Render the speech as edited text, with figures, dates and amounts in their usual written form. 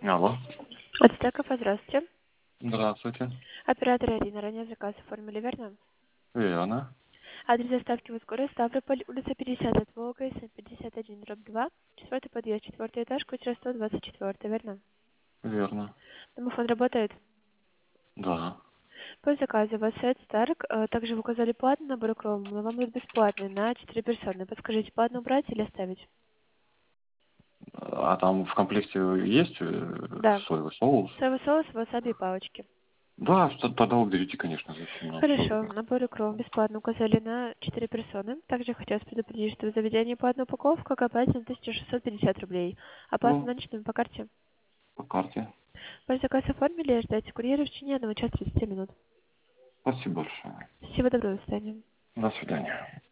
Алло. От Стекова, здравствуйте. Здравствуйте. Оператор Ирина, ранее заказ оформили, верно? Верно. Адрес доставки в Ускоре, Ставрополь, улица 50 от Волга, СМ 51, дробь 2, четвертый подъезд, четвертый этаж, квартира 124, верно? Верно. Домофон работает? Да. По заказу у вас сайт Старк, также вы указали платный набор укрома, но вам будет бесплатный на 4 персоны. Подскажите, платно убрать или оставить? А там в комплекте есть Да. соевый соус? Соевый соус, васаби и палочки. Да, тогда уберите, конечно, зачем нам Хорошо, соевый. набор укрома бесплатно указали на 4 персоны. Также хотелось предупредить, что в заведении по одной упаковке оплата 1650 рублей. Оплата Ну, наличными по карте. по карте. Ваш заказ оформили и ждайте курьера в течение 1 часа 30 минут. Спасибо большое. Всего доброго, до свидания. До свидания.